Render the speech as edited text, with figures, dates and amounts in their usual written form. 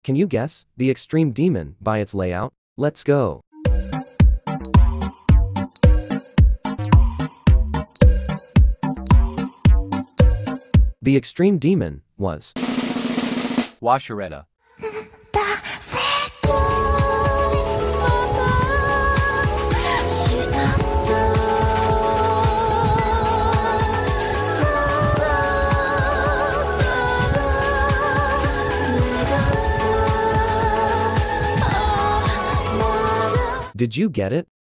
Can you guess the Extreme Demon by its layout? Let's go. The Extreme Demon was Washeretta. Did you get it?